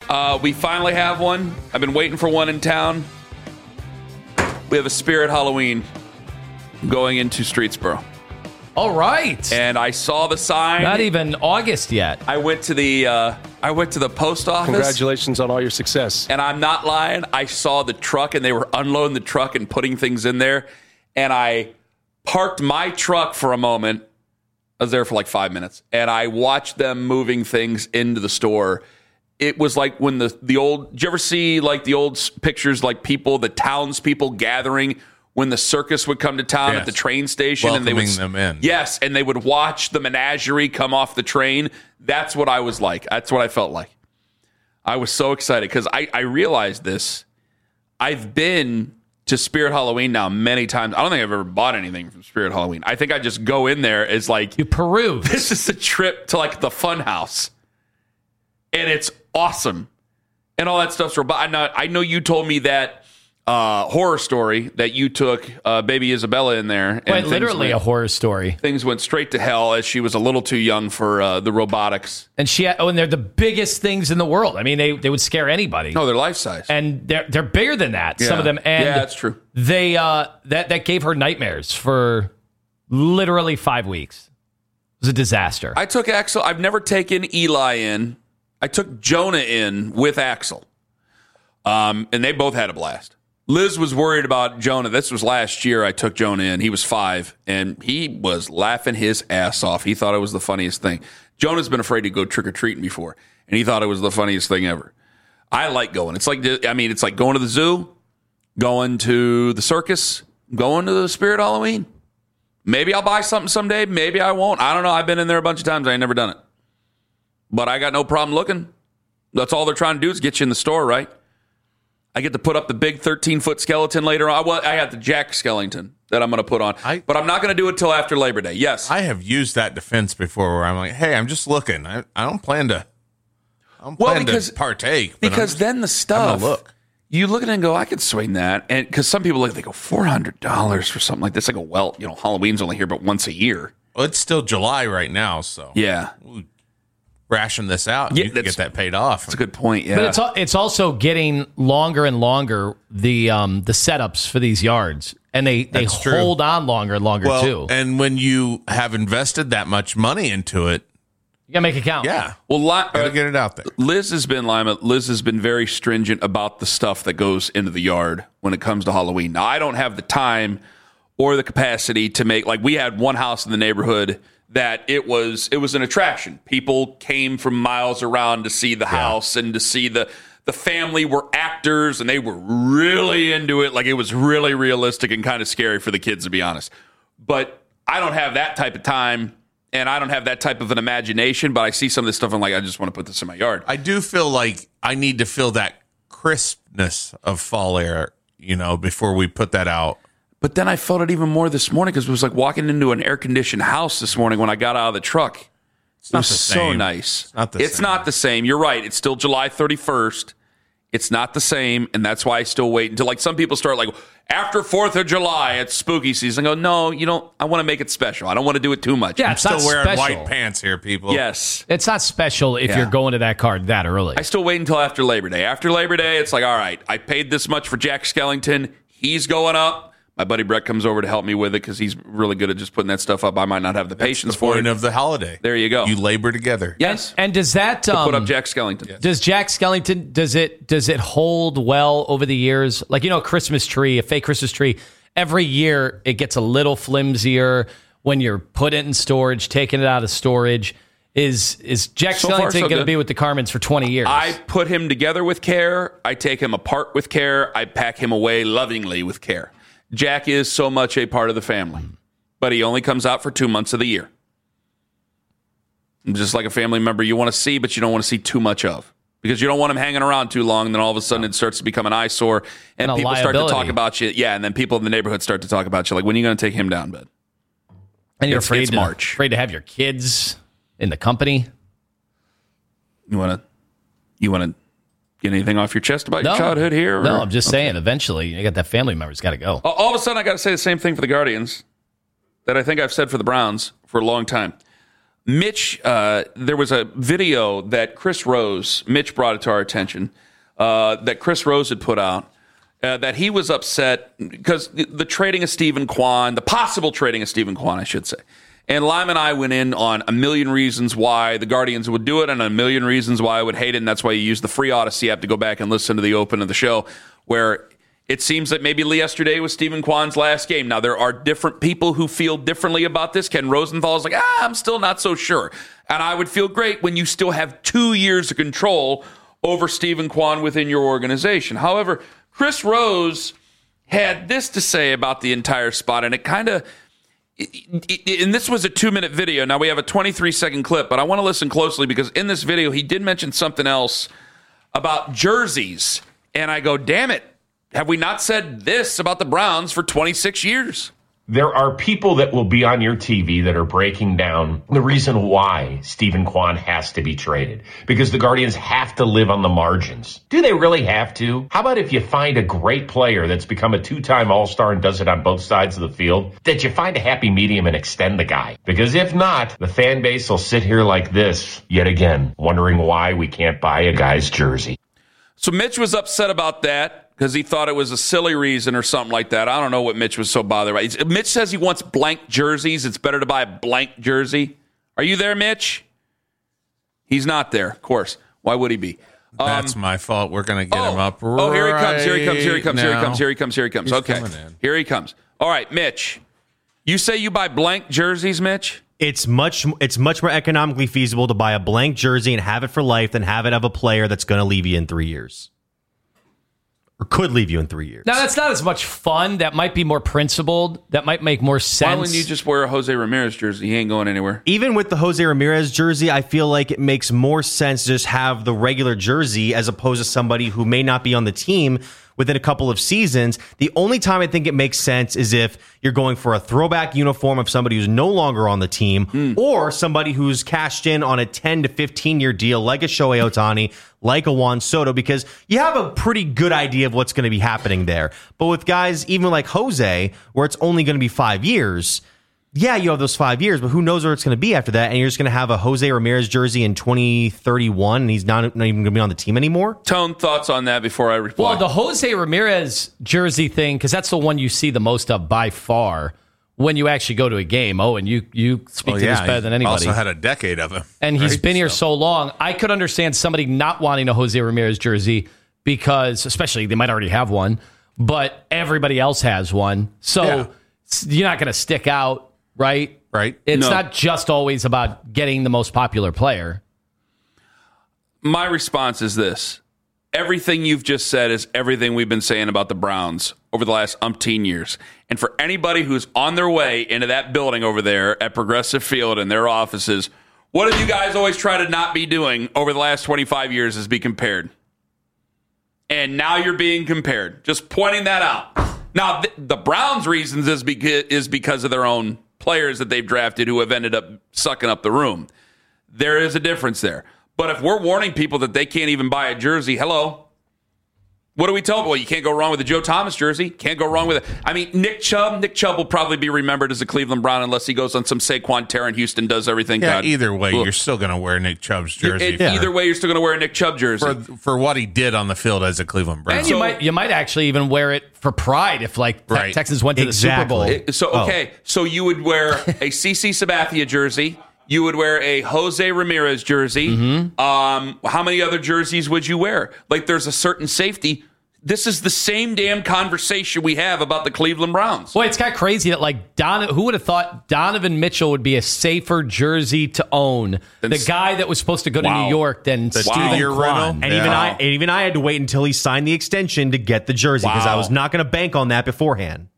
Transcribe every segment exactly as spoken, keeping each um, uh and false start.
Uh, we finally have one. I've been waiting for one in town. We have a Spirit Halloween going into Streetsboro. All right. And I saw the sign. Not even August yet. I went to the uh, I went to the post office. Congratulations on all your success. And I'm not lying. I saw the truck, and they were unloading the truck and putting things in there. And I parked my truck for a moment. I was there for like five minutes, and I watched them moving things into the store. It was like when the the old. Did you ever see like the old pictures, like people, the townspeople gathering when the circus would come to town yes. at the train station, Welcoming and they would them in. Yes, and they would watch the menagerie come off the train. That's what I was like. That's what I felt like. I was so excited because I, I realized this. I've been to Spirit Halloween now many times. I don't think I've ever bought anything from Spirit Halloween. I think I just go in there as like you peruse. This is a trip to like the fun house, and it's awesome, and all that stuff's. But I know I know you told me that. Uh, horror story that you took uh, baby Isabella in there. Wait, literally went, a horror story. Things went straight to hell as she was a little too young for uh, the robotics. And she, had, oh, and they're the biggest things in the world. I mean, they, they would scare anybody. No, they're life size, and they're they're bigger than that. Yeah. Some of them, and yeah, that's true. They uh, that that gave her nightmares for literally five weeks. It was a disaster. I took Axel. I've never taken Eli in. I took Jonah in with Axel, um, and they both had a blast. Liz was worried about Jonah. This was last year I took Jonah in. He was five, and he was laughing his ass off. He thought it was the funniest thing. Jonah's been afraid to go trick-or-treating before, and he thought it was the funniest thing ever. I like going. It's like, I mean, it's like going to the zoo, going to the circus, going to the Spirit Halloween. Maybe I'll buy something someday. Maybe I won't. I don't know. I've been in there a bunch of times. I ain't never done it. But I got no problem looking. That's all they're trying to do is get you in the store, right? I get to put up the big thirteen-foot skeleton later on. I got the Jack Skellington that I'm going to put on. I, but I'm not going to do it till after Labor Day. Yes. I have used that defense before where I'm like, hey, I'm just looking. I, I don't plan to I don't well, plan because, to partake. But because just, then the stuff, look. you look at it and go, I could swing that. And because some people, look, they go, four hundred dollars for something like this. I go, well, you know, Halloween's only here but once a year. Well, it's still July right now, so. Yeah. Ooh. Ration this out and yeah, you can get that paid off. That's a good point, yeah. But it's it's also getting longer and longer, the um, the setups for these yards. And they, they hold on longer and longer, well, too. And when you have invested that much money into it, you got to make it count. Yeah. Well, li- gotta get it out there. Liz has been, Lima, Liz has been very stringent about the stuff that goes into the yard when it comes to Halloween. Now, I don't have the time or the capacity to make, like, we had one house in the neighborhood that it was it was an attraction. People came from miles around to see the house yeah. and to see the the family were actors and they were really into it. Like it was really realistic and kind of scary for the kids, to be honest. But I don't have that type of time and I don't have that type of an imagination, but I see some of this stuff and I'm like, I just want to put this in my yard. I do feel like I need to feel that crispness of fall air, you know, before we put that out. But then I felt it even more this morning because it was like walking into an air-conditioned house this morning when I got out of the truck. It's not it was the so same. nice. It's not the it's same. not the same. You're right. It's still July thirty-first. It's not the same, and that's why I still wait until, like, some people start, like, after fourth of July, it's spooky season. I go, no, you don't. I want to make it special. I don't want to do it too much. Yeah, I'm it's still not wearing special. white pants here, people. Yes. It's not special if Yeah. you're going to that card that early. I still wait until after Labor Day. After Labor Day, it's like, all right, I paid this much for Jack Skellington. He's going up. My buddy Brett comes over to help me with it because he's really good at just putting that stuff up. I might not have the patience the for point it. of the holiday. There you go. You labor together. Yes. And, and does that um, put up Jack Skellington? Yes. Does Jack Skellington does it does it hold well over the years? Like, you know, a Christmas tree, a fake Christmas tree. Every year it gets a little flimsier when you're putting it in storage, taking it out of storage. Is is Jack So far, Skellington so going to good. be with the Carmens for twenty years? I put him together with care. I take him apart with care. I pack him away lovingly with care. Jack is so much a part of the family, but he only comes out for two months of the year. Just like a family member you want to see, but you don't want to see too much of. Because you don't want him hanging around too long, and then all of a sudden it starts to become an eyesore, and, And a people start to liability. talk about you. Yeah, and then people in the neighborhood start to talk about you. Like, when are you going to take him down, bud? and you're it's- afraid it's to, March. afraid to have your kids in the company. You want to you want to get anything off your chest about No. your childhood here? No, or- I'm just saying. Eventually, you got that family member's got to go. All all of a sudden, I got to say the same thing for the Guardians that I think I've said for the Browns for a long time. Mitch, uh, there was a video that Chris Rose, Mitch brought it to our attention, uh, that Chris Rose had put out, uh, that he was upset because the, the trading of Stephen Kwan, the possible trading of Stephen Kwan, I should say. And Lime and I went in on a million reasons why the Guardians would do it and a million reasons why I would hate it. And that's why you use the free Odyssey app to go back and listen to the open of the show, where it seems that maybe yesterday was Stephen Kwan's last game. Now, there are different people who feel differently about this. Ken Rosenthal is like, ah, I'm still not so sure. And I would feel great when you still have two years of control over Stephen Kwan within your organization. However, Chris Rose had this to say about the entire spot, and it kind of, and this was a two-minute video. Now, we have a twenty-three second clip, but I want to listen closely because in this video, he did mention something else about jerseys. And I go, damn it. Have we not said this about the Browns for twenty-six years? There are people that will be on your T V that are breaking down the reason why Stephen Kwan has to be traded. Because the Guardians have to live on the margins. Do they really have to? How about if you find a great player that's become a two-time All-Star and does it on both sides of the field, that you find a happy medium and extend the guy? Because if not, the fan base will sit here like this, yet again, wondering why we can't buy a guy's jersey. So Mitch was upset about that because he thought it was a silly reason or something like that. I don't know what Mitch was so bothered by. He's, Mitch says he wants blank jerseys. It's better to buy a blank jersey. Are you there, Mitch? He's not there, of course. Why would he be? Um, That's my fault. We're going to get oh, him up right Oh, here he comes, here he comes, here he comes, here he now. comes, here he comes, here he comes. He's Okay, coming in. here he comes. All right, Mitch, you say you buy blank jerseys, Mitch? It's much it's much more economically feasible to buy a blank jersey and have it for life than have it of a player that's going to leave you in three years. Or could leave you in three years. Now, that's not as much fun. That might be more principled. That might make more sense. Why wouldn't you just wear a Jose Ramirez jersey? He ain't going anywhere. Even with the Jose Ramirez jersey, I feel like it makes more sense to just have the regular jersey as opposed to somebody who may not be on the team within a couple of seasons. The only time I think it makes sense is if you're going for a throwback uniform of somebody who's no longer on the team mm. or somebody who's cashed in on a ten to fifteen year deal like a Shohei Ohtani, like a Juan Soto, because you have a pretty good idea of what's going to be happening there. But with guys even like Jose, where it's only going to be five years, yeah, you have those five years, but who knows where it's going to be after that? And you're just going to have a Jose Ramirez jersey in twenty thirty-one, and he's not, not even going to be on the team anymore? Tone, thoughts on that before I reply? Well, the Jose Ramirez jersey thing, because that's the one you see the most of by far when you actually go to a game. Oh, and you you speak well, to yeah, this better than anybody. Also had a decade of him. And he's right? been here so. so long. I could understand somebody not wanting a Jose Ramirez jersey because, especially, they might already have one, but everybody else has one. So Yeah. you're not going to stick out, right? Right. It's No. not just always about getting the most popular player. My response is this. Everything you've just said is everything we've been saying about the Browns over the last umpteen years. And for anybody who's on their way into that building over there at Progressive Field and their offices, what have you guys always tried to not be doing over the last twenty-five years is be compared? And now you're being compared. Just pointing that out. Now, th- the Browns' reasons is because, is because of their own players that they've drafted who have ended up sucking up the room. There is a difference there. But if we're warning people that they can't even buy a jersey, hello, what do we tell them? Well, you can't go wrong with a Joe Thomas jersey. Can't go wrong with it. I mean, Nick Chubb. Nick Chubb will probably be remembered as a Cleveland Brown unless he goes on some Saquon tear in Houston, does everything. Yeah, God. either way, Look, you're still going to wear Nick Chubb's jersey. it- Either way, you're still going to wear a Nick Chubb jersey. for, for what he did on the field as a Cleveland Brown. And you So- might you might actually even wear it for pride if, like, Te- Right. Texans went to Exactly. the Super Bowl. It- So, okay, so you would wear a CeCe Sabathia jersey. You would wear a Jose Ramirez jersey. Um, how many other jerseys would you wear? Like, there's a certain safety. This is the same damn conversation we have about the Cleveland Browns. Boy, it's kind of crazy that, like, Don, who would have thought Donovan Mitchell would be a safer jersey to own? Than the s- guy that was supposed to go to Wow. New York than The Stephen two-year Kwan. rental? And Yeah. even I and even I had to wait until he signed the extension to get the jersey because I Wow. was not going to bank on that beforehand.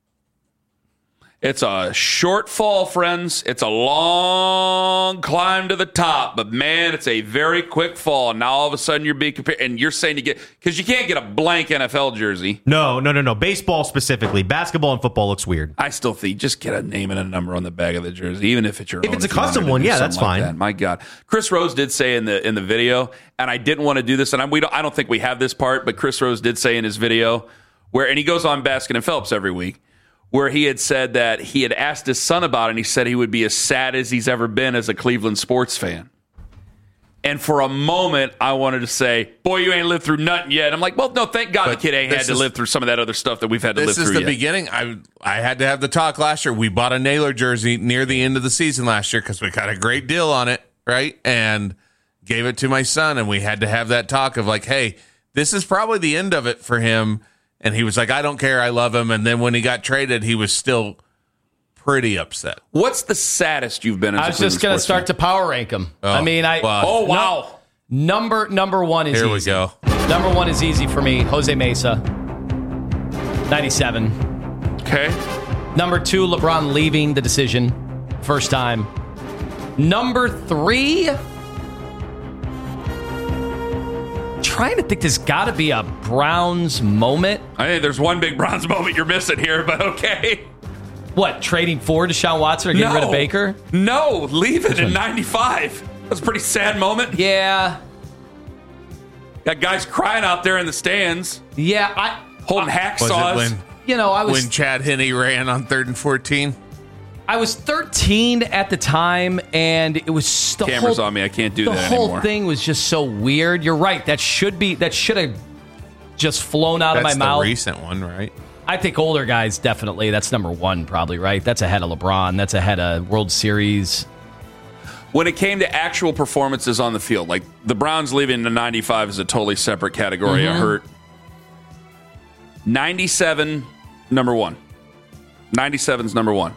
It's a short fall, friends. It's a long climb to the top, but man, it's a very quick fall. Now all of a sudden you're being compared, and you're saying you get because you can't get a blank N F L jersey. No, no, no, no. Baseball specifically. Basketball and football looks weird. I still think just get a name and a number on the back of the jersey, even if it's your If own. it's a you wanted custom to one, do yeah, something that's like fine. that. My God, Chris Rose did say in the in the video, and I didn't want to do this, and I, we don't, I don't think we have this part, but Chris Rose did say in his video where, and he goes on Baskin and Phelps every week, where he had said that he had asked his son about it, and he said he would be as sad as he's ever been as a Cleveland sports fan. And for a moment, I wanted to say, boy, you ain't lived through nothing yet. I'm like, well, no, thank God But the kid ain't had to this live through some of that other stuff that we've had to live This through is the yet. beginning. I I had to have the talk last year. We bought a Naylor jersey near the end of the season last year because we got a great deal on it, right? And gave it to my son, and we had to have that talk of like, hey, this is probably the end of it for him. And he was like, I don't care. I love him. And then when he got traded, he was still pretty upset. What's the saddest you've been as I a was just going to start to power rank them. Oh, I mean, I wow. Oh, wow. number number one is Here we easy. go. Number one is easy for me. Jose Mesa, ninety-seven. Okay. Number two, LeBron leaving the decision, first time. Number three, trying to think, there's got to be a Browns moment. I think there's one big Browns moment you're missing here, but okay. What, trading for Deshaun Watson or getting rid of Baker? No, leave it in ninety-five. That's a pretty sad moment. Yeah. Got guys crying out there in the stands, Yeah, I, holding Was hacksaws. it when, you know, I was when Chad Henne ran on third and fourteen? I was thirteen at the time, and it was the Camera's whole, on me. I can't do the that whole anymore. thing was just so weird. You're right. That should be that should have just flown out That's of my the mouth. recent one, right? I think older guys definitely. That's number one, probably, right? That's ahead of LeBron. That's ahead of World Series. When it came to actual performances on the field, like the Browns leaving the ninety-five is a totally separate category. Mm-hmm. I hurt. ninety-seven, number one. ninety-seven's number one.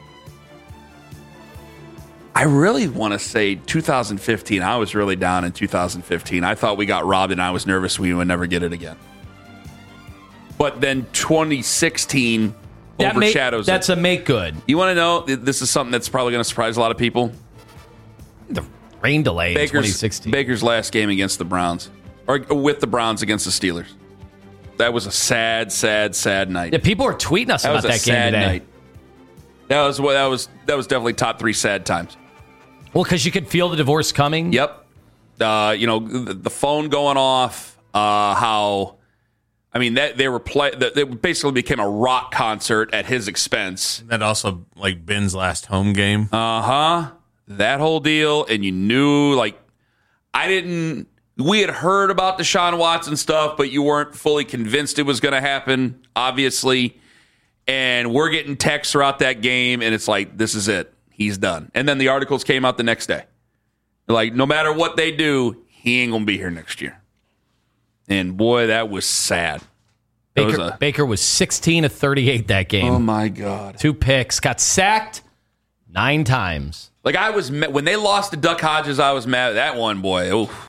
I really want to say two thousand fifteen. I was really down in two thousand fifteen. I thought we got robbed, and I was nervous we would never get it again. But then twenty sixteen That make- overshadows that's it. a make good. You want to know? This is something that's probably going to surprise a lot of people. The rain delay in twenty Baker's, sixteen. Baker's last game against the Browns, or with the Browns against the Steelers. That was a sad, sad, sad night. Yeah, people are tweeting us that about was a that game sad today. night. That was that was that was definitely top three sad times. Well, because you could feel the divorce coming. Yep. Uh, you know, the, the phone going off. Uh, how, I mean, that they were play. That it basically became a rock concert at his expense. That also like Ben's last home game. Uh huh. That whole deal, and you knew, like, I didn't. We had heard about Deshaun Watson stuff, but you weren't fully convinced it was going to happen, obviously. And we're getting texts throughout that game, and it's like, this is it. He's done. And then the articles came out the next day. They're like, no matter what they do, he ain't going to be here next year. And boy, that was sad. That Baker, was a- Baker was sixteen of thirty-eight that game. oh, my God. Two picks. Got sacked nine times. Like, I was, ma- when they lost to Duck Hodges, I was mad at that one, boy. Oof.